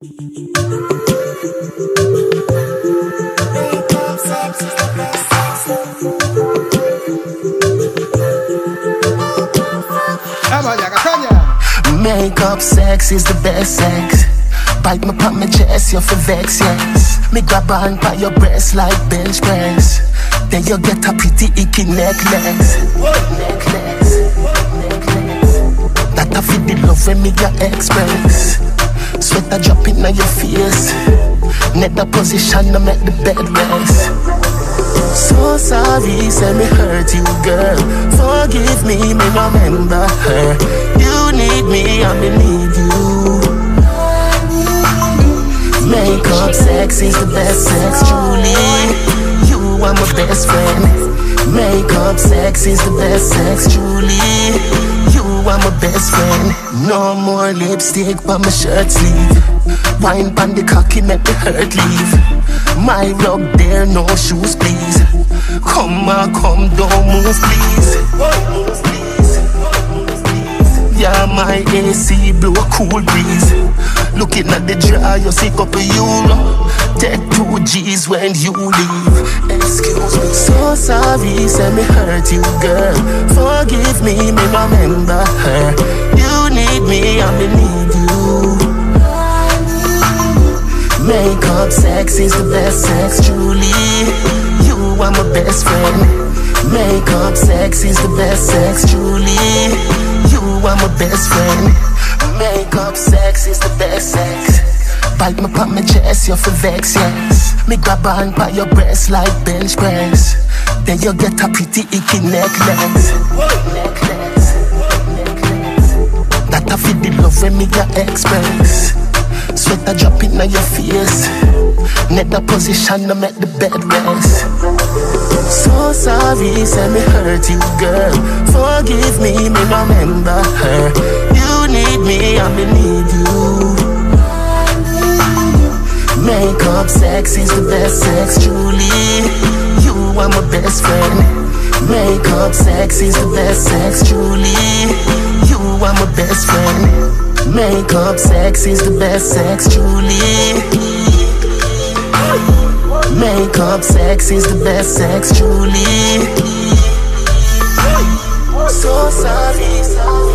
Makeup sex is the best sex. Bite me pop my chest, you for vex, yes. Me grab on by your breast like bench press. Then you get a pretty icky necklace. That I feel the love when me get express. Sweat a drop in your face. Net the position to make the bed rest. So sorry, say me hurt you, girl. Forgive me, me remember her. You need me, I me need you. Makeup sex is the best sex, truly. You are my best friend. Makeup sex is the best sex, truly. You are my best friend. No more lipstick on my shirt sleeve. Wine pan the cocky make the hurt leave. My rug there, no shoes please. Come on, come, don't move please. Yeah, my AC blow a cool breeze. Looking at the jar, you see couple euro. Take 2 G's when you leave. Excuse me. So sorry, say me hurt you, girl. Forgive me, me remember her. You need me, I me need you. Makeup sex is the best sex, truly. You are my best friend. Makeup sex is the best sex, truly. You are my best friend. Makeup sex is the best sex. Bite me pop my chest, you for vex, yes. Me grab on by your breast like bench press. Then you get a pretty icky necklace. That I feel the love when me get express. Sweat a drop in your face. Net the position to make the bed rest. So sorry, say me hurt you, girl. Forgive me, me remember her. You need me, I me need you. Makeup sex is the best sex, truly. You are my best friend. Makeup sex is the best sex, truly. You are my best friend. Makeup sex is the best sex, truly. Makeup sex is the best sex, truly. So sorry.